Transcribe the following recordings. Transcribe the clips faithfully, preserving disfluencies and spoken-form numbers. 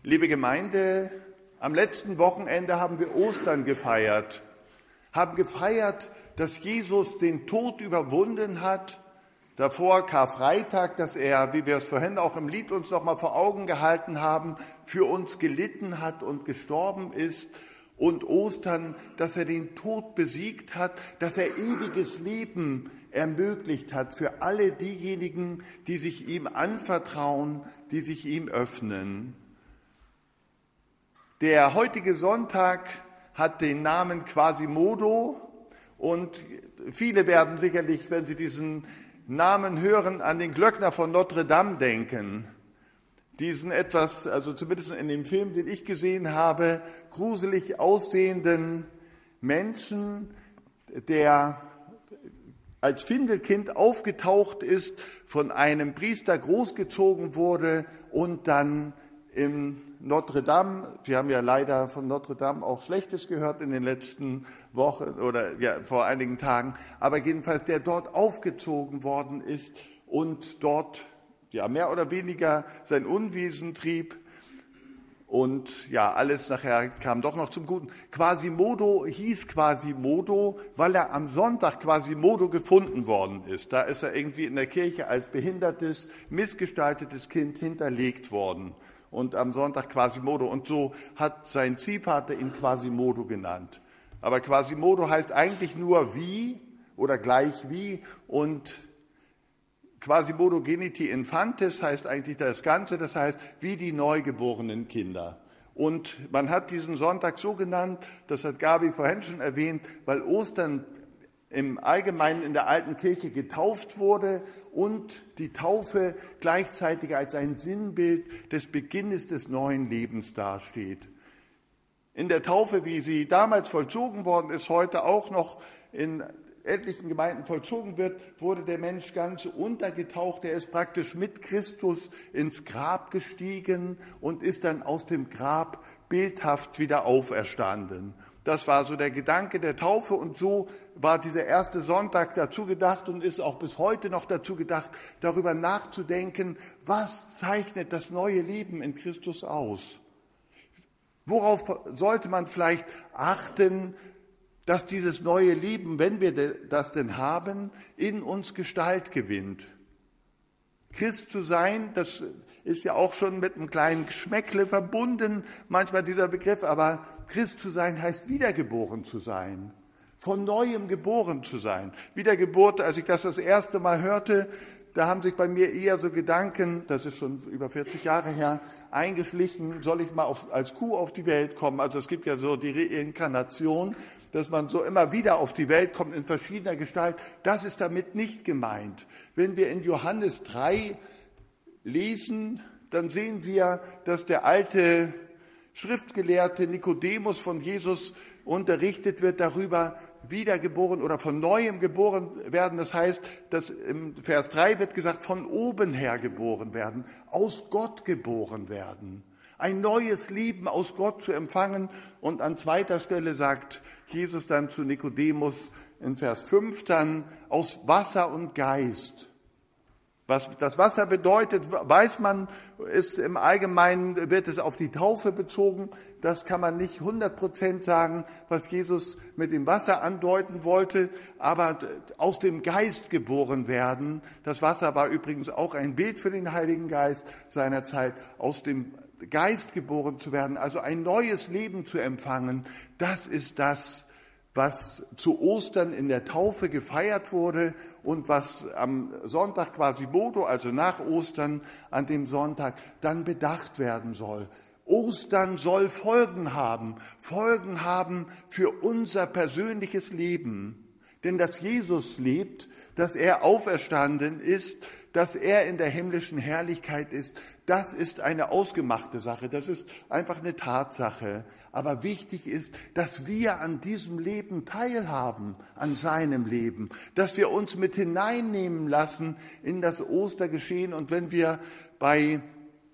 Liebe Gemeinde, am letzten Wochenende haben wir Ostern gefeiert, haben gefeiert, dass Jesus den Tod überwunden hat. Davor Karfreitag, dass er, wie wir es vorhin auch im Lied uns noch mal vor Augen gehalten haben, für uns gelitten hat und gestorben ist. Und Ostern, dass er den Tod besiegt hat, dass er ewiges Leben ermöglicht hat für alle diejenigen, die sich ihm anvertrauen, die sich ihm öffnen. Der heutige Sonntag hat den Namen Quasimodo und viele werden sicherlich, wenn sie diesen Namen hören, an den Glöckner von Notre Dame denken. Diesen etwas, also zumindest in dem Film, den ich gesehen habe, gruselig aussehenden Menschen, der als Findelkind aufgetaucht ist, von einem Priester großgezogen wurde und dann in Notre Dame, wir haben ja leider von Notre Dame auch Schlechtes gehört in den letzten Wochen oder ja, vor einigen Tagen, aber jedenfalls der dort aufgezogen worden ist und dort ja mehr oder weniger sein Unwesen trieb und ja, alles nachher kam doch noch zum Guten. Quasimodo hieß Quasimodo, weil er am Sonntag Quasimodo gefunden worden ist. Da ist er irgendwie in der Kirche als behindertes, missgestaltetes Kind hinterlegt worden. Und am Sonntag Quasimodo. Und so hat sein Ziehvater ihn Quasimodo genannt. Aber Quasimodo heißt eigentlich nur wie oder gleich wie. Und Quasimodo geniti infantis heißt eigentlich das Ganze, das heißt wie die neugeborenen Kinder. Und man hat diesen Sonntag so genannt, das hat Gabi vorhin schon erwähnt, weil Ostern im Allgemeinen in der alten Kirche getauft wurde und die Taufe gleichzeitig als ein Sinnbild des Beginnes des neuen Lebens dasteht. In der Taufe, wie sie damals vollzogen worden ist, heute auch noch in etlichen Gemeinden vollzogen wird, wurde der Mensch ganz untergetaucht. Er ist praktisch mit Christus ins Grab gestiegen und ist dann aus dem Grab bildhaft wieder auferstanden. Das war so der Gedanke der Taufe und so war dieser erste Sonntag dazu gedacht und ist auch bis heute noch dazu gedacht, darüber nachzudenken, was zeichnet das neue Leben in Christus aus? Worauf sollte man vielleicht achten, dass dieses neue Leben, wenn wir das denn haben, in uns Gestalt gewinnt? Christ zu sein, das ist ja auch schon mit einem kleinen Geschmäckle verbunden, manchmal dieser Begriff, aber Christ zu sein heißt wiedergeboren zu sein, von Neuem geboren zu sein. Wiedergeburt, als ich das das erste Mal hörte, da haben sich bei mir eher so Gedanken, das ist schon über vierzig Jahre her, eingeschlichen, soll ich mal auf, als Kuh auf die Welt kommen? Also es gibt ja so die Reinkarnation, dass man so immer wieder auf die Welt kommt in verschiedener Gestalt. Das ist damit nicht gemeint. Wenn wir in Johannes drei lesen, dann sehen wir, dass der alte Schriftgelehrte Nikodemus von Jesus unterrichtet wird darüber, wiedergeboren oder von Neuem geboren werden. Das heißt, dass im Vers drei wird gesagt, von oben her geboren werden, aus Gott geboren werden. Ein neues Leben aus Gott zu empfangen. Und an zweiter Stelle sagt Jesus dann zu Nikodemus in Vers fünf dann, aus Wasser und Geist. Was das Wasser bedeutet, weiß man, ist im Allgemeinen, wird es auf die Taufe bezogen. Das kann man nicht hundert Prozent sagen, was Jesus mit dem Wasser andeuten wollte, aber aus dem Geist geboren werden. Das Wasser war übrigens auch ein Bild für den Heiligen Geist seiner Zeit, aus dem Geist geboren zu werden, also ein neues Leben zu empfangen. Das ist das, was zu Ostern in der Taufe gefeiert wurde und was am Sonntag Quasimodo, also nach Ostern, an dem Sonntag dann bedacht werden soll. Ostern soll Folgen haben, Folgen haben für unser persönliches Leben. Denn dass Jesus lebt, dass er auferstanden ist, dass er in der himmlischen Herrlichkeit ist, das ist eine ausgemachte Sache, das ist einfach eine Tatsache. Aber wichtig ist, dass wir an diesem Leben teilhaben, an seinem Leben, dass wir uns mit hineinnehmen lassen in das Ostergeschehen. Und wenn wir bei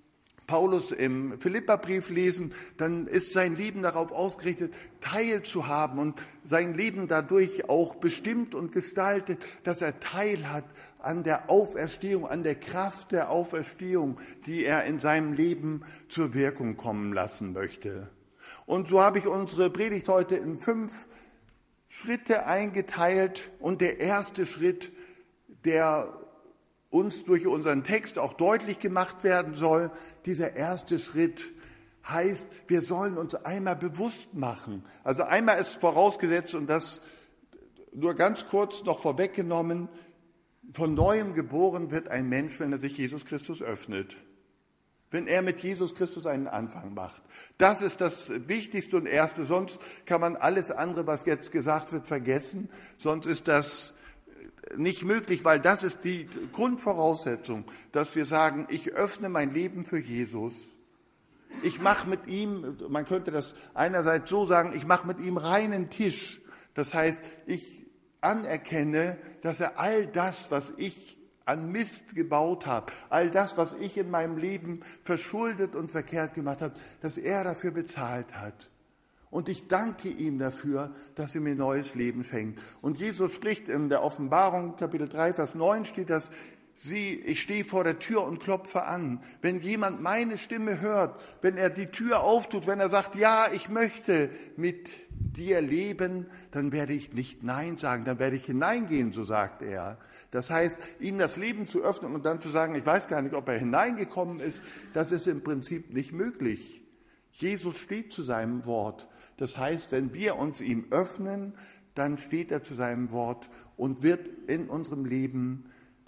Paulus im Philipperbrief lesen, dann ist sein Leben darauf ausgerichtet, teilzuhaben und sein Leben dadurch auch bestimmt und gestaltet, dass er Teil hat an der Auferstehung, an der Kraft der Auferstehung, die er in seinem Leben zur Wirkung kommen lassen möchte. Und so habe ich unsere Predigt heute in fünf Schritte eingeteilt und der erste Schritt, der uns durch unseren Text auch deutlich gemacht werden soll, dieser erste Schritt heißt, wir sollen uns einmal bewusst machen. Also einmal ist vorausgesetzt, und das nur ganz kurz noch vorweggenommen, von Neuem geboren wird ein Mensch, wenn er sich Jesus Christus öffnet. Wenn er mit Jesus Christus einen Anfang macht. Das ist das Wichtigste und Erste. Sonst kann man alles andere, was jetzt gesagt wird, vergessen. Sonst ist das nicht möglich, weil das ist die Grundvoraussetzung, dass wir sagen, ich öffne mein Leben für Jesus. Ich mache mit ihm, man könnte das einerseits so sagen, ich mache mit ihm reinen Tisch. Das heißt, ich anerkenne, dass er all das, was ich an Mist gebaut habe, all das, was ich in meinem Leben verschuldet und verkehrt gemacht habe, dass er dafür bezahlt hat. Und ich danke ihm dafür, dass er mir neues Leben schenkt. Und Jesus spricht in der Offenbarung, Kapitel drei, Vers neun steht das, sieh, ich stehe vor der Tür und klopfe an. Wenn jemand meine Stimme hört, wenn er die Tür auftut, wenn er sagt, ja, ich möchte mit dir leben, dann werde ich nicht Nein sagen, dann werde ich hineingehen, so sagt er. Das heißt, ihm das Leben zu öffnen und dann zu sagen, ich weiß gar nicht, ob er hineingekommen ist, das ist im Prinzip nicht möglich. Jesus steht zu seinem Wort. Das heißt, wenn wir uns ihm öffnen, dann steht er zu seinem Wort und wird in unserem Leben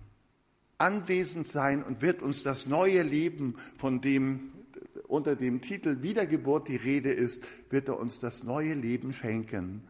anwesend sein und wird uns das neue Leben, von dem unter dem Titel Wiedergeburt die Rede ist, wird er uns das neue Leben schenken.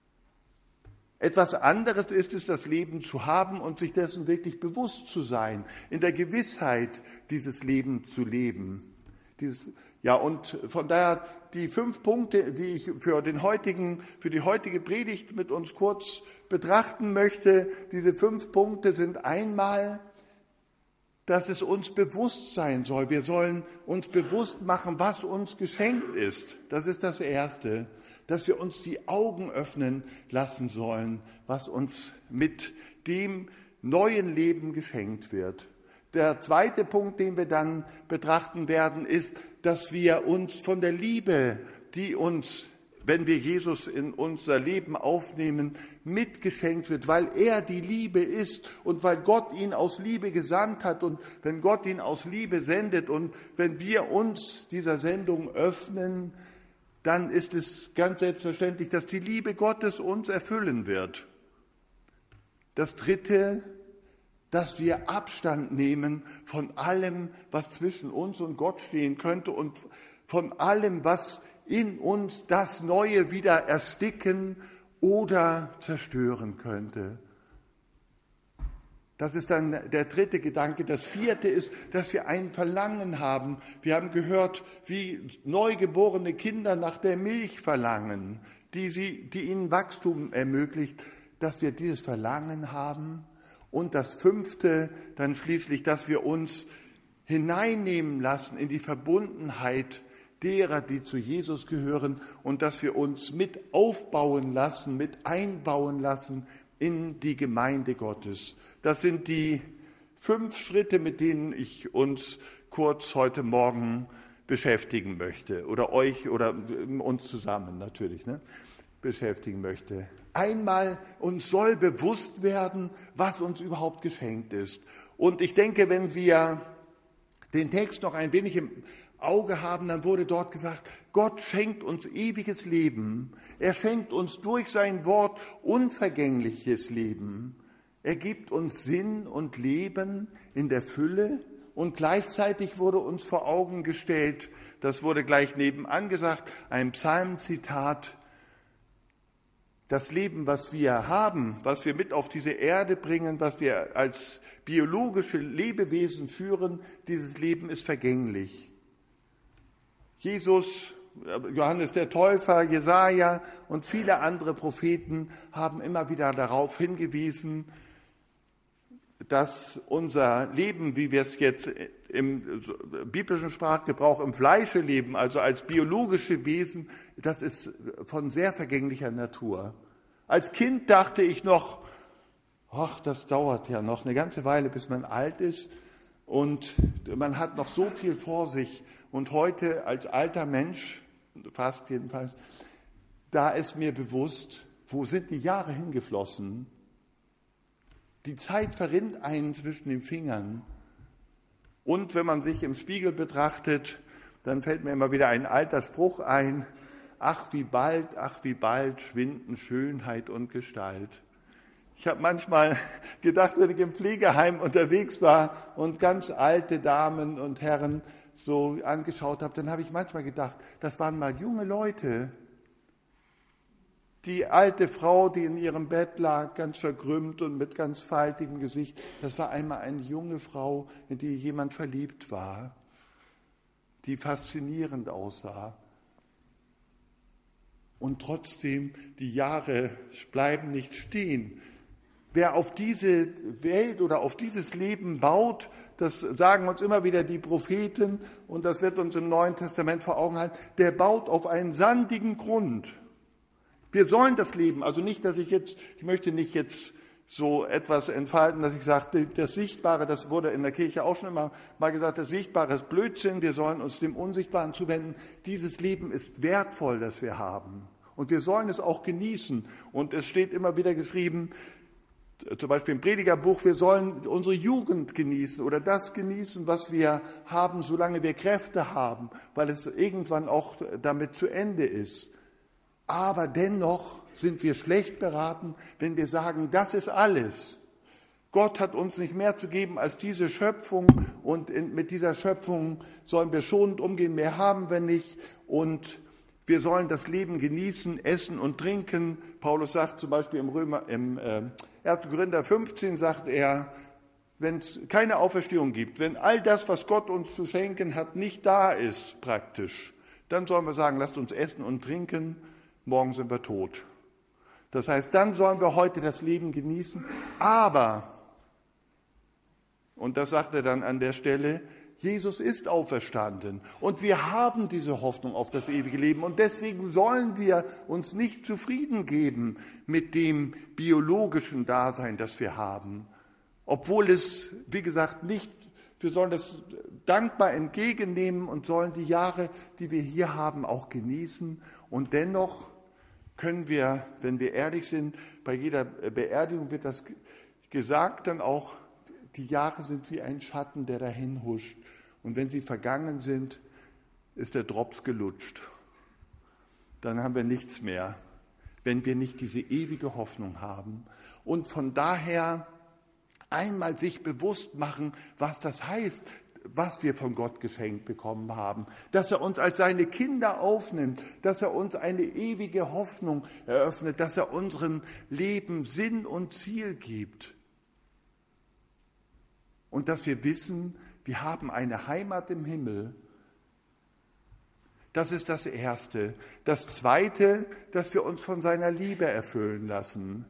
Etwas anderes ist es, das Leben zu haben und sich dessen wirklich bewusst zu sein, in der Gewissheit, dieses Leben zu leben. Dieses, ja, und von daher die fünf Punkte, die ich für den heutigen, für die heutige Predigt mit uns kurz betrachten möchte, diese fünf Punkte sind einmal, dass es uns bewusst sein soll. Wir sollen uns bewusst machen, was uns geschenkt ist. Das ist das Erste, dass wir uns die Augen öffnen lassen sollen, was uns mit dem neuen Leben geschenkt wird. Der zweite Punkt, den wir dann betrachten werden, ist, dass wir uns von der Liebe, die uns, wenn wir Jesus in unser Leben aufnehmen, mitgeschenkt wird, weil er die Liebe ist und weil Gott ihn aus Liebe gesandt hat und wenn Gott ihn aus Liebe sendet und wenn wir uns dieser Sendung öffnen, dann ist es ganz selbstverständlich, dass die Liebe Gottes uns erfüllen wird. Das Dritte, dass wir Abstand nehmen von allem, was zwischen uns und Gott stehen könnte und von allem, was in uns das Neue wieder ersticken oder zerstören könnte. Das ist dann der dritte Gedanke. Das vierte ist, dass wir ein Verlangen haben. Wir haben gehört, wie neugeborene Kinder nach der Milch verlangen, die, sie, die ihnen Wachstum ermöglicht, dass wir dieses Verlangen haben. Und das fünfte dann schließlich, dass wir uns hineinnehmen lassen in die Verbundenheit derer, die zu Jesus gehören und dass wir uns mit aufbauen lassen, mit einbauen lassen in die Gemeinde Gottes. Das sind die fünf Schritte, mit denen ich uns kurz heute Morgen beschäftigen möchte oder euch oder uns zusammen natürlich ne, beschäftigen möchte. Einmal uns soll bewusst werden, was uns überhaupt geschenkt ist. Und ich denke, wenn wir den Text noch ein wenig im Auge haben, dann wurde dort gesagt, Gott schenkt uns ewiges Leben. Er schenkt uns durch sein Wort unvergängliches Leben. Er gibt uns Sinn und Leben in der Fülle und gleichzeitig wurde uns vor Augen gestellt, das wurde gleich nebenan gesagt, ein Psalmzitat, das Leben, was wir haben, was wir mit auf diese Erde bringen, was wir als biologische Lebewesen führen, dieses Leben ist vergänglich. Jesus, Johannes der Täufer, Jesaja und viele andere Propheten haben immer wieder darauf hingewiesen, dass unser Leben, wie wir es jetzt im biblischen Sprachgebrauch im Fleische leben, also als biologische Wesen, das ist von sehr vergänglicher Natur. Als Kind dachte ich noch, ach, das dauert ja noch eine ganze Weile, bis man alt ist und man hat noch so viel vor sich. Und heute als alter Mensch, fast jedenfalls, da ist mir bewusst, wo sind die Jahre hingeflossen? Die Zeit verrinnt einen zwischen den Fingern. Und wenn man sich im Spiegel betrachtet, dann fällt mir immer wieder ein alter Spruch ein, ach wie bald, ach wie bald schwinden Schönheit und Gestalt. Ich habe manchmal gedacht, wenn ich im Pflegeheim unterwegs war und ganz alte Damen und Herren so angeschaut habe, dann habe ich manchmal gedacht, das waren mal junge Leute. Die alte Frau, die in ihrem Bett lag, ganz verkrümmt und mit ganz faltigem Gesicht, das war einmal eine junge Frau, in die jemand verliebt war, die faszinierend aussah. Und trotzdem, die Jahre bleiben nicht stehen. Wer auf diese Welt oder auf dieses Leben baut, das sagen uns immer wieder die Propheten und das wird uns im Neuen Testament vor Augen halten, der baut auf einen sandigen Grund. Wir sollen das Leben, also nicht, dass ich jetzt, ich möchte nicht jetzt so etwas entfalten, dass ich sage, das Sichtbare, das wurde in der Kirche auch schon immer mal gesagt, das Sichtbare ist Blödsinn, wir sollen uns dem Unsichtbaren zuwenden. Dieses Leben ist wertvoll, das wir haben und wir sollen es auch genießen. Und es steht immer wieder geschrieben, zum Beispiel im Predigerbuch, wir sollen unsere Jugend genießen oder das genießen, was wir haben, solange wir Kräfte haben, weil es irgendwann auch damit zu Ende ist. Aber dennoch sind wir schlecht beraten, wenn wir sagen, das ist alles. Gott hat uns nicht mehr zu geben als diese Schöpfung und in, mit dieser Schöpfung sollen wir schonend umgehen, mehr haben wir nicht und wir sollen das Leben genießen, essen und trinken. Paulus sagt zum Beispiel im Römer, im äh, ersten Korinther fünfzehn sagt er, wenn es keine Auferstehung gibt, wenn all das, was Gott uns zu schenken hat, nicht da ist praktisch, dann sollen wir sagen, lasst uns essen und trinken, morgen sind wir tot. Das heißt, dann sollen wir heute das Leben genießen, aber, und das sagt er dann an der Stelle, Jesus ist auferstanden und wir haben diese Hoffnung auf das ewige Leben und deswegen sollen wir uns nicht zufrieden geben mit dem biologischen Dasein, das wir haben, obwohl es, wie gesagt, nicht, wir sollen das dankbar entgegennehmen und sollen die Jahre, die wir hier haben, auch genießen und dennoch können wir, wenn wir ehrlich sind, bei jeder Beerdigung wird das gesagt dann auch, die Jahre sind wie ein Schatten, der dahin huscht. Und wenn sie vergangen sind, ist der Drops gelutscht. Dann haben wir nichts mehr, wenn wir nicht diese ewige Hoffnung haben. Und von daher einmal sich bewusst machen, was das heißt, was wir von Gott geschenkt bekommen haben. Dass er uns als seine Kinder aufnimmt, dass er uns eine ewige Hoffnung eröffnet, dass er unserem Leben Sinn und Ziel gibt. Und dass wir wissen, wir haben eine Heimat im Himmel. Das ist das Erste. Das Zweite, dass wir uns von seiner Liebe erfüllen lassen.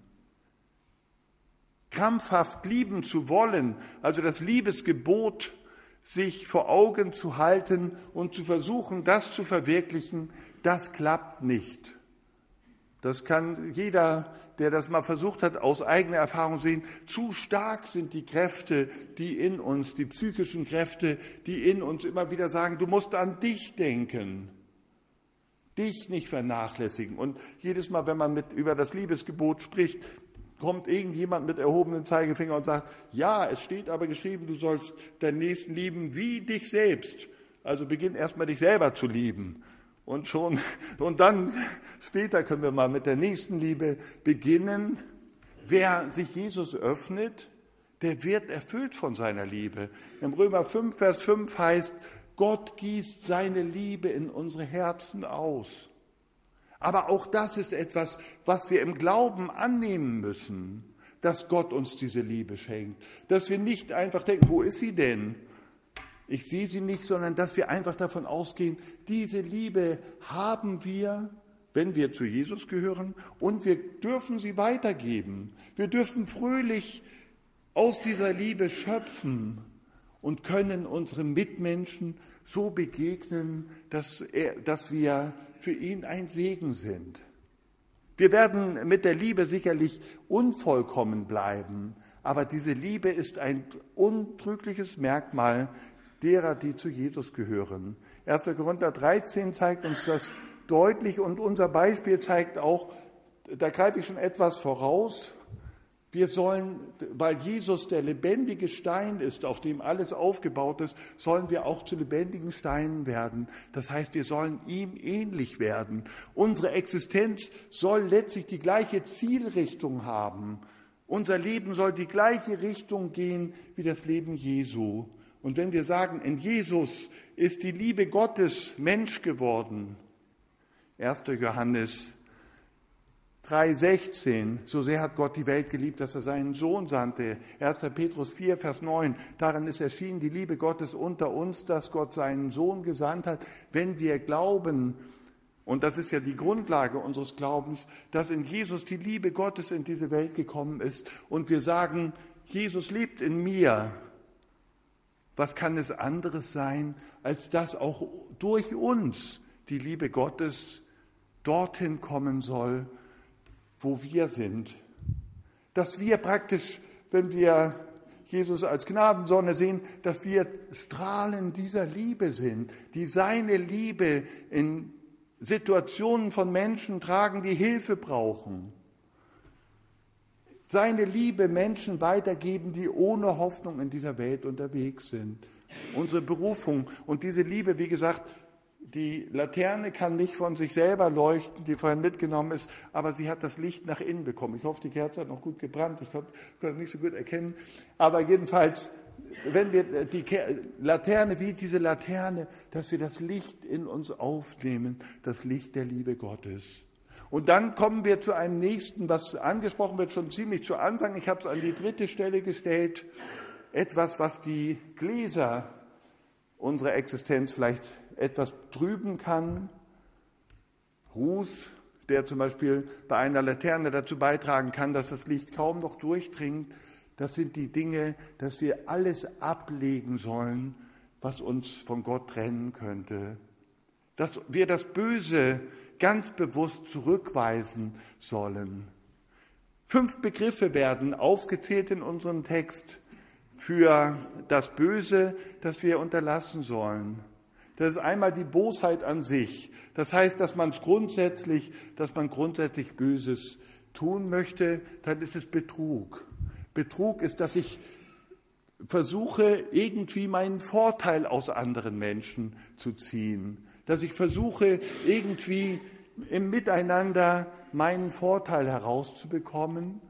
Krampfhaft lieben zu wollen, also das Liebesgebot, sich vor Augen zu halten und zu versuchen, das zu verwirklichen, das klappt nicht. Das kann jeder, der das mal versucht hat, aus eigener Erfahrung sehen. Zu stark sind die Kräfte, die in uns, die psychischen Kräfte, die in uns immer wieder sagen, du musst an dich denken, dich nicht vernachlässigen. Und jedes Mal, wenn man mit über das Liebesgebot spricht, kommt irgendjemand mit erhobenem Zeigefinger und sagt, ja, es steht aber geschrieben, du sollst deinen Nächsten lieben wie dich selbst. Also beginn erstmal dich selber zu lieben. Und schon, und dann später können wir mal mit der Nächstenliebe beginnen. Wer sich Jesus öffnet, der wird erfüllt von seiner Liebe. Im Römer fünf, Vers fünf heißt, Gott gießt seine Liebe in unsere Herzen aus. Aber auch das ist etwas, was wir im Glauben annehmen müssen, dass Gott uns diese Liebe schenkt. Dass wir nicht einfach denken, wo ist sie denn? Ich sehe sie nicht, sondern dass wir einfach davon ausgehen, diese Liebe haben wir, wenn wir zu Jesus gehören, und wir dürfen sie weitergeben. Wir dürfen fröhlich aus dieser Liebe schöpfen und können unseren Mitmenschen so begegnen, dass, er, dass wir für ihn ein Segen sind. Wir werden mit der Liebe sicherlich unvollkommen bleiben, aber diese Liebe ist ein untrügliches Merkmal derer, die zu Jesus gehören. erster Korinther dreizehn zeigt uns das deutlich und unser Beispiel zeigt auch, da greife ich schon etwas voraus, wir sollen, weil Jesus der lebendige Stein ist, auf dem alles aufgebaut ist, sollen wir auch zu lebendigen Steinen werden. Das heißt, wir sollen ihm ähnlich werden. Unsere Existenz soll letztlich die gleiche Zielrichtung haben. Unser Leben soll die gleiche Richtung gehen wie das Leben Jesu. Und wenn wir sagen, in Jesus ist die Liebe Gottes Mensch geworden, erster Johannes drei sechzehn, so sehr hat Gott die Welt geliebt, dass er seinen Sohn sandte. erster Petrus vier, Vers neun, darin ist erschienen die Liebe Gottes unter uns, dass Gott seinen Sohn gesandt hat. Wenn wir glauben, und das ist ja die Grundlage unseres Glaubens, dass in Jesus die Liebe Gottes in diese Welt gekommen ist und wir sagen, Jesus lebt in mir, was kann es anderes sein, als dass auch durch uns die Liebe Gottes dorthin kommen soll, wo wir sind. Dass wir praktisch, wenn wir Jesus als Gnadensonne sehen, dass wir Strahlen dieser Liebe sind, die seine Liebe in Situationen von Menschen tragen, die Hilfe brauchen. Seine Liebe Menschen weitergeben, die ohne Hoffnung in dieser Welt unterwegs sind. Unsere Berufung und diese Liebe, wie gesagt, die Laterne kann nicht von sich selber leuchten, die vorhin mitgenommen ist, aber sie hat das Licht nach innen bekommen. Ich hoffe, die Kerze hat noch gut gebrannt, ich konnte das nicht so gut erkennen. Aber jedenfalls, wenn wir die Laterne, wie diese Laterne, dass wir das Licht in uns aufnehmen, das Licht der Liebe Gottes. Und dann kommen wir zu einem nächsten, was angesprochen wird, schon ziemlich zu Anfang. Ich habe es an die dritte Stelle gestellt. Etwas, was die Gläser unserer Existenz vielleicht etwas trüben kann. Ruß, der zum Beispiel bei einer Laterne dazu beitragen kann, dass das Licht kaum noch durchdringt. Das sind die Dinge, dass wir alles ablegen sollen, was uns von Gott trennen könnte. Dass wir das Böse ganz bewusst zurückweisen sollen. Fünf Begriffe werden aufgezählt in unserem Text für das Böse, das wir unterlassen sollen. Das ist einmal die Bosheit an sich. Das heißt, dass man es grundsätzlich, dass man grundsätzlich Böses tun möchte, dann ist es Betrug. Betrug ist, dass ich versuche, irgendwie meinen Vorteil aus anderen Menschen zu ziehen. Dass ich versuche, irgendwie im Miteinander meinen Vorteil herauszubekommen.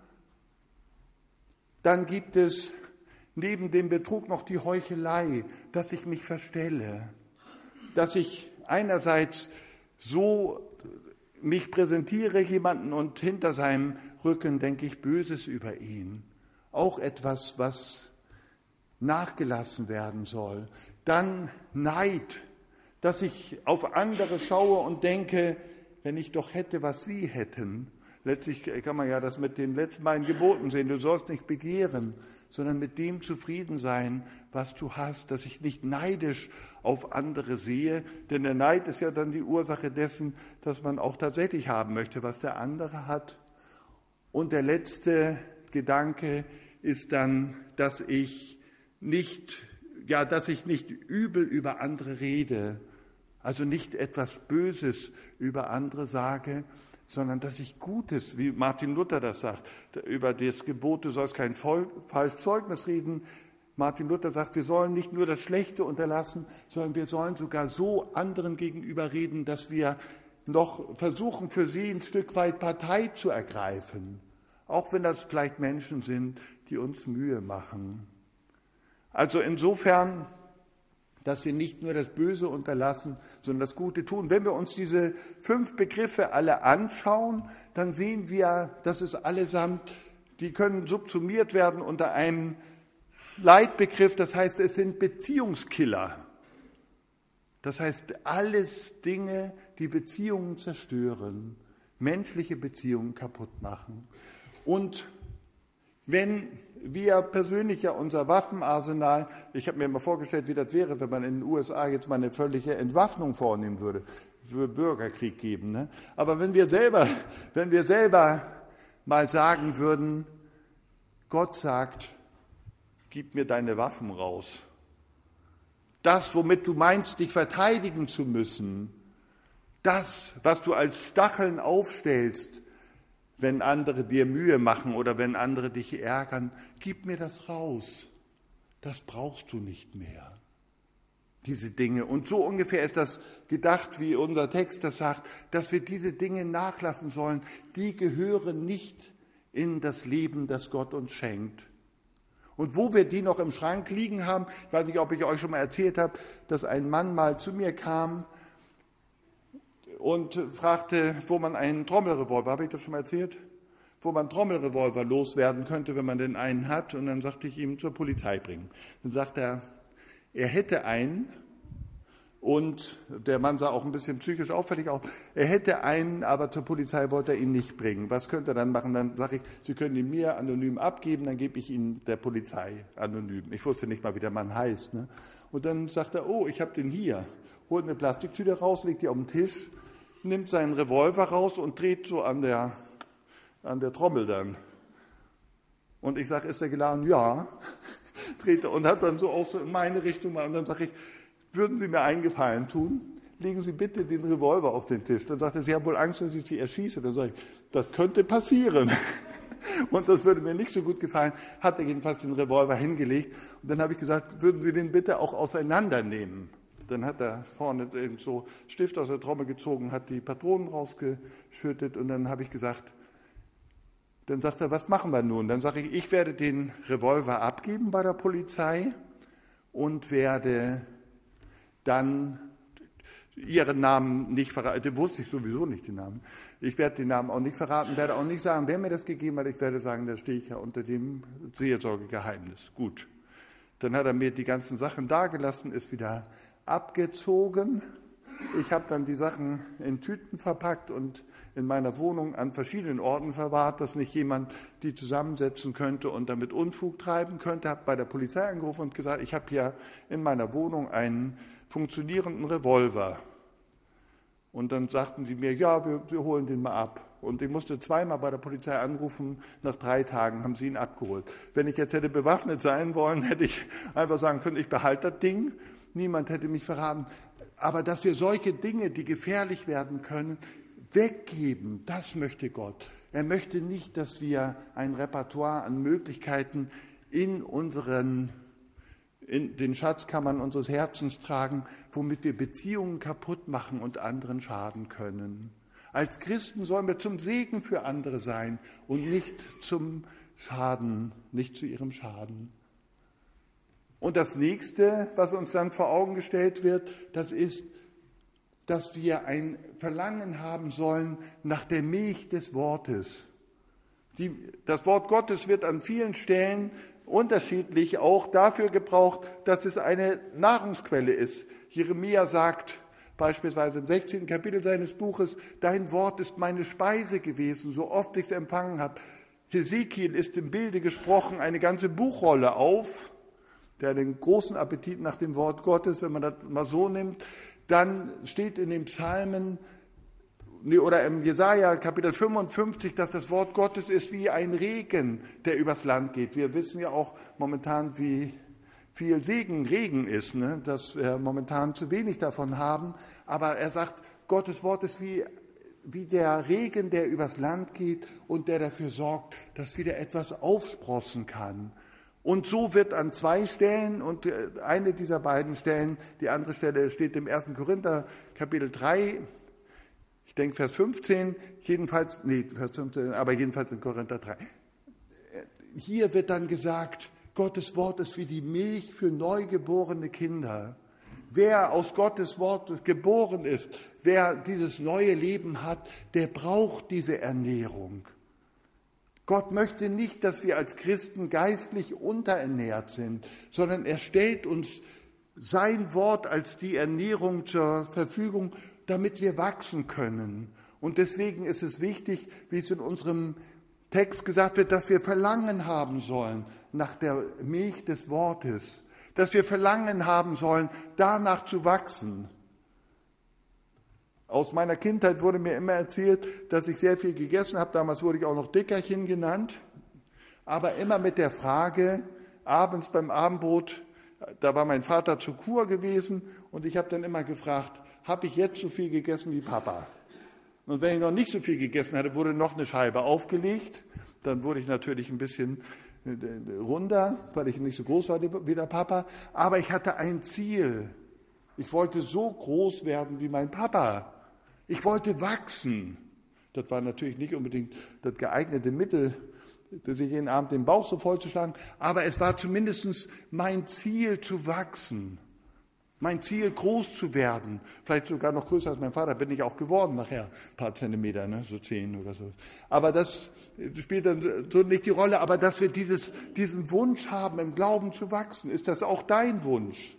Dann gibt es neben dem Betrug noch die Heuchelei, dass ich mich verstelle. Dass ich einerseits so mich präsentiere jemanden und hinter seinem Rücken denke ich Böses über ihn. Auch etwas, was nachgelassen werden soll. Dann Neid, dass ich auf andere schaue und denke, wenn ich doch hätte, was sie hätten. Letztlich kann man ja das mit den letzten beiden Geboten sehen. Du sollst nicht begehren, sondern mit dem zufrieden sein, was du hast, dass ich nicht neidisch auf andere sehe, denn der Neid ist ja dann die Ursache dessen, dass man auch tatsächlich haben möchte, was der andere hat. Und der letzte Gedanke ist dann, dass ich nicht, ja, dass ich nicht übel über andere rede, also nicht etwas Böses über andere sage, sondern dass ich Gutes, wie Martin Luther das sagt, über das Gebot, du sollst kein falsches Zeugnis reden. Martin Luther sagt, wir sollen nicht nur das Schlechte unterlassen, sondern wir sollen sogar so anderen gegenüber reden, dass wir noch versuchen, für sie ein Stück weit Partei zu ergreifen. Auch wenn das vielleicht Menschen sind, die uns Mühe machen. Also insofern, dass wir nicht nur das Böse unterlassen, sondern das Gute tun. Wenn wir uns diese fünf Begriffe alle anschauen, dann sehen wir, dass es allesamt, die können subsumiert werden unter einem Leitbegriff, das heißt, es sind Beziehungskiller. Das heißt, alles Dinge, die Beziehungen zerstören, menschliche Beziehungen kaputt machen. Und wenn wir persönlich ja unser Waffenarsenal, ich habe mir mal vorgestellt, wie das wäre, wenn man in den U S A jetzt mal eine völlige Entwaffnung vornehmen würde, für Bürgerkrieg geben. Ne? Aber wenn wir selber, wenn wir selber mal sagen würden, Gott sagt, gib mir deine Waffen raus. Das, womit du meinst, dich verteidigen zu müssen, das, was du als Stacheln aufstellst, wenn andere dir Mühe machen oder wenn andere dich ärgern, gib mir das raus. Das brauchst du nicht mehr, diese Dinge. Und so ungefähr ist das gedacht, wie unser Text das sagt, dass wir diese Dinge nachlassen sollen. Die gehören nicht in das Leben, das Gott uns schenkt. Und wo wir die noch im Schrank liegen haben, ich weiß nicht, ob ich euch schon mal erzählt habe, dass ein Mann mal zu mir kam und fragte, wo man einen Trommelrevolver, habe ich das schon mal erzählt? Wo man Trommelrevolver loswerden könnte, wenn man denn einen hat. Und dann sagte ich ihm, zur Polizei bringen. Dann sagt er, er hätte einen, und der Mann sah auch ein bisschen psychisch auffällig aus, er hätte einen, aber zur Polizei wollte er ihn nicht bringen. Was könnte er dann machen? Dann sage ich, Sie können ihn mir anonym abgeben, dann gebe ich ihn der Polizei anonym. Ich wusste nicht mal, wie der Mann heißt. Ne? Und dann sagt er, oh, ich habe den hier. Holt eine Plastiktüte raus, legt die auf den Tisch, nimmt seinen Revolver raus und dreht so an der, an der Trommel dann. Und ich sage, ist er geladen? Ja. Dreht er und hat dann so auch so in meine Richtung mal. Und dann sage ich, würden Sie mir einen Gefallen tun? Legen Sie bitte den Revolver auf den Tisch. Dann sagt er, Sie haben wohl Angst, dass ich Sie erschieße. Dann sage ich, das könnte passieren. Und das würde mir nicht so gut gefallen. Hat er jedenfalls den Revolver hingelegt. Und dann habe ich gesagt, würden Sie den bitte auch auseinandernehmen? Dann hat er vorne so Stift aus der Trommel gezogen, hat die Patronen rausgeschüttet. Und dann habe ich gesagt, dann sagt er, was machen wir nun? Dann sage ich, ich werde den Revolver abgeben bei der Polizei und werde dann Ihren Namen nicht verraten. Den wusste ich sowieso nicht, den Namen. Ich werde den Namen auch nicht verraten, werde auch nicht sagen, wer mir das gegeben hat. Ich werde sagen, da stehe ich ja unter dem Seelsorgegeheimnis. Gut. Dann hat er mir die ganzen Sachen dagelassen, ist wieder abgezogen. Ich habe dann die Sachen in Tüten verpackt und in meiner Wohnung an verschiedenen Orten verwahrt, dass nicht jemand die zusammensetzen könnte und damit Unfug treiben könnte. Habe bei der Polizei angerufen und gesagt, ich habe hier in meiner Wohnung einen funktionierenden Revolver. Und dann sagten sie mir, ja, wir, wir holen den mal ab. Und ich musste zweimal bei der Polizei anrufen, nach drei Tagen haben sie ihn abgeholt. Wenn ich jetzt hätte bewaffnet sein wollen, hätte ich einfach sagen können, ich behalte das Ding, niemand hätte mich verraten. Aber dass wir solche Dinge, die gefährlich werden können, weggeben, das möchte Gott. Er möchte nicht, dass wir ein Repertoire an Möglichkeiten in unseren, in den Schatzkammern unseres Herzens tragen, womit wir Beziehungen kaputt machen und anderen schaden können. Als Christen sollen wir zum Segen für andere sein und nicht zum Schaden, nicht zu ihrem Schaden. Und das Nächste, was uns dann vor Augen gestellt wird, das ist, dass wir ein Verlangen haben sollen nach der Milch des Wortes. Die, das Wort Gottes wird an vielen Stellen unterschiedlich auch dafür gebraucht, dass es eine Nahrungsquelle ist. Jeremia sagt beispielsweise im sechzehnten Kapitel seines Buches, dein Wort ist meine Speise gewesen, so oft ich es empfangen habe. Hesekiel ist im Bilde gesprochen eine ganze Buchrolle auf, der einen großen Appetit nach dem Wort Gottes, wenn man das mal so nimmt. Dann steht in den Psalmen oder im Jesaja Kapitel fünfundfünfzig, dass das Wort Gottes ist wie ein Regen, der übers Land geht. Wir wissen ja auch momentan, wie viel Segen Regen ist, ne? Dass wir momentan zu wenig davon haben. Aber er sagt, Gottes Wort ist wie, wie der Regen, der übers Land geht und der dafür sorgt, dass wieder etwas aufsprossen kann. Und so wird an zwei Stellen, und eine dieser beiden Stellen, die andere Stelle steht im ersten Korinther Kapitel drei, ich denke Vers fünfzehn, jedenfalls, nee, Vers fünfzehn, aber jedenfalls in Korinther drei. Hier wird dann gesagt, Gottes Wort ist wie die Milch für neugeborene Kinder. Wer aus Gottes Wort geboren ist, wer dieses neue Leben hat, der braucht diese Ernährung. Gott möchte nicht, dass wir als Christen geistlich unterernährt sind, sondern er stellt uns sein Wort als die Ernährung zur Verfügung, damit wir wachsen können. Und deswegen ist es wichtig, wie es in unserem Text gesagt wird, dass wir Verlangen haben sollen nach der Milch des Wortes, dass wir Verlangen haben sollen, danach zu wachsen. Aus meiner Kindheit wurde mir immer erzählt, dass ich sehr viel gegessen habe. Damals wurde ich auch noch Dickerchen genannt. Aber immer mit der Frage, abends beim Abendbrot, da war mein Vater zur Kur gewesen und ich habe dann immer gefragt, habe ich jetzt so viel gegessen wie Papa? Und wenn ich noch nicht so viel gegessen hatte, wurde noch eine Scheibe aufgelegt. Dann wurde ich natürlich ein bisschen runder, weil ich nicht so groß war wie der Papa. Aber ich hatte ein Ziel. Ich wollte so groß werden wie mein Papa. Ich wollte wachsen. Das war natürlich nicht unbedingt das geeignete Mittel, sich jeden Abend den Bauch so vollzuschlagen. Aber es war zumindest mein Ziel zu wachsen. Mein Ziel, groß zu werden, vielleicht sogar noch größer als mein Vater, bin ich auch geworden nachher, ein paar Zentimeter, ne? So zehn oder so. Aber das spielt dann so nicht die Rolle, aber dass wir dieses, diesen Wunsch haben, im Glauben zu wachsen, ist das auch dein Wunsch?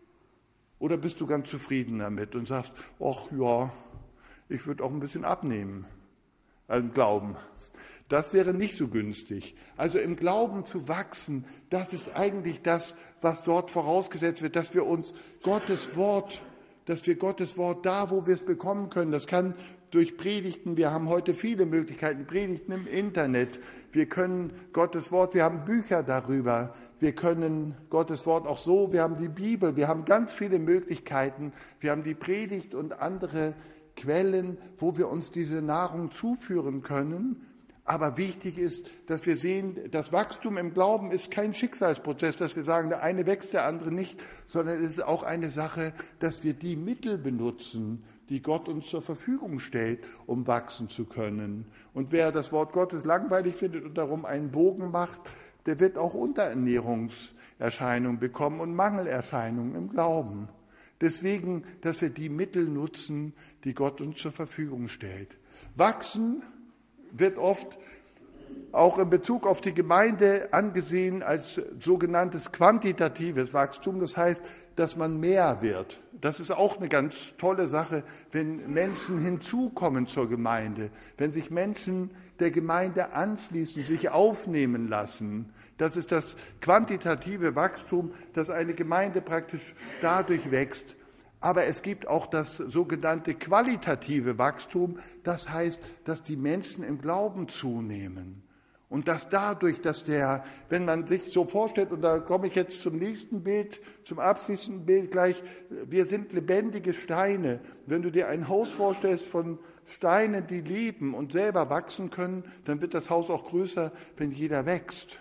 Oder bist du ganz zufrieden damit und sagst, ach ja, ich würde auch ein bisschen abnehmen, also im Glauben. Das wäre nicht so günstig. Also im Glauben zu wachsen, das ist eigentlich das, was dort vorausgesetzt wird, dass wir uns Gottes Wort, dass wir Gottes Wort da, wo wir es bekommen können, das kann durch Predigten, wir haben heute viele Möglichkeiten, Predigten im Internet, wir können Gottes Wort, wir haben Bücher darüber, wir können Gottes Wort auch so, wir haben die Bibel, wir haben ganz viele Möglichkeiten, wir haben die Predigt und andere Quellen, wo wir uns diese Nahrung zuführen können. Aber wichtig ist, dass wir sehen, das Wachstum im Glauben ist kein Schicksalsprozess, dass wir sagen, der eine wächst, der andere nicht, sondern es ist auch eine Sache, dass wir die Mittel benutzen, die Gott uns zur Verfügung stellt, um wachsen zu können. Und wer das Wort Gottes langweilig findet und darum einen Bogen macht, der wird auch Unterernährungserscheinungen bekommen und Mangelerscheinungen im Glauben. Deswegen, dass wir die Mittel nutzen, die Gott uns zur Verfügung stellt. Wachsen wird oft auch in Bezug auf die Gemeinde angesehen als sogenanntes quantitatives Wachstum. Das heißt, dass man mehr wird. Das ist auch eine ganz tolle Sache, wenn Menschen hinzukommen zur Gemeinde, wenn sich Menschen der Gemeinde anschließen, sich aufnehmen lassen. Das ist das quantitative Wachstum, dass eine Gemeinde praktisch dadurch wächst. Aber es gibt auch das sogenannte qualitative Wachstum, das heißt, dass die Menschen im Glauben zunehmen. Und dass dadurch, dass der, wenn man sich so vorstellt, und da komme ich jetzt zum nächsten Bild, zum abschließenden Bild gleich, wir sind lebendige Steine. Wenn du dir ein Haus vorstellst von Steinen, die leben und selber wachsen können, dann wird das Haus auch größer, wenn jeder wächst.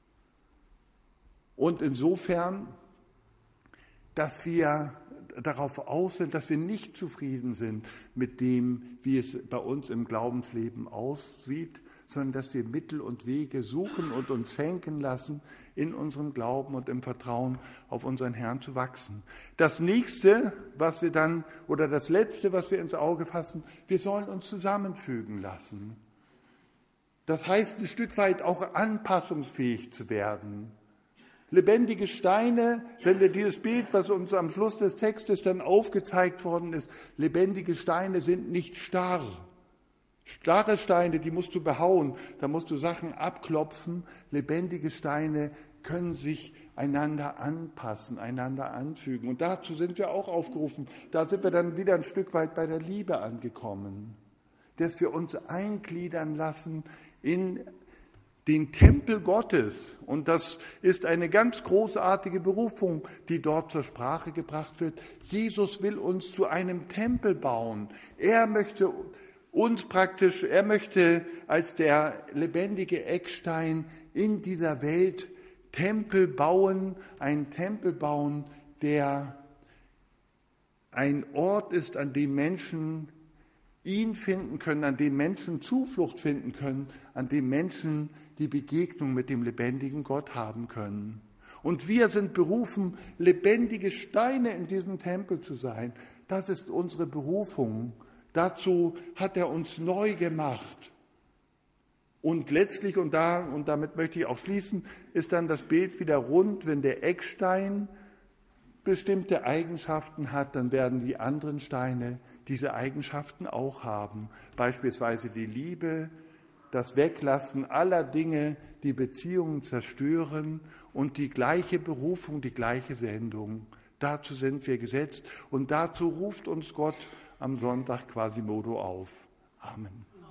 Und insofern, dass wir darauf aus sind, dass wir nicht zufrieden sind mit dem, wie es bei uns im Glaubensleben aussieht, sondern dass wir Mittel und Wege suchen und uns schenken lassen, in unserem Glauben und im Vertrauen auf unseren Herrn zu wachsen. Das nächste, was wir dann, oder das letzte, was wir ins Auge fassen, wir sollen uns zusammenfügen lassen. Das heißt, ein Stück weit auch anpassungsfähig zu werden. Lebendige Steine, wenn wir dieses Bild, was uns am Schluss des Textes dann aufgezeigt worden ist, lebendige Steine sind nicht starr. Starre Steine, die musst du behauen, da musst du Sachen abklopfen. Lebendige Steine können sich einander anpassen, einander anfügen. Und dazu sind wir auch aufgerufen. Da sind wir dann wieder ein Stück weit bei der Liebe angekommen, dass wir uns eingliedern lassen in den Tempel Gottes. Und das ist eine ganz großartige Berufung, die dort zur Sprache gebracht wird. Jesus will uns zu einem Tempel bauen. Er möchte uns praktisch, er möchte als der lebendige Eckstein in dieser Welt Tempel bauen, einen Tempel bauen, der ein Ort ist, an dem Menschen ihn finden können, an dem Menschen Zuflucht finden können, an dem Menschen die Begegnung mit dem lebendigen Gott haben können. Und wir sind berufen, lebendige Steine in diesem Tempel zu sein. Das ist unsere Berufung. Dazu hat er uns neu gemacht. Und letztlich, und, da, und damit möchte ich auch schließen, ist dann das Bild wieder rund, wenn der Eckstein bestimmte Eigenschaften hat, dann werden die anderen Steine diese Eigenschaften auch haben. Beispielsweise die Liebe, das Weglassen aller Dinge, die Beziehungen zerstören und die gleiche Berufung, die gleiche Sendung. Dazu sind wir gesetzt und dazu ruft uns Gott am Sonntag Quasimodo auf. Amen.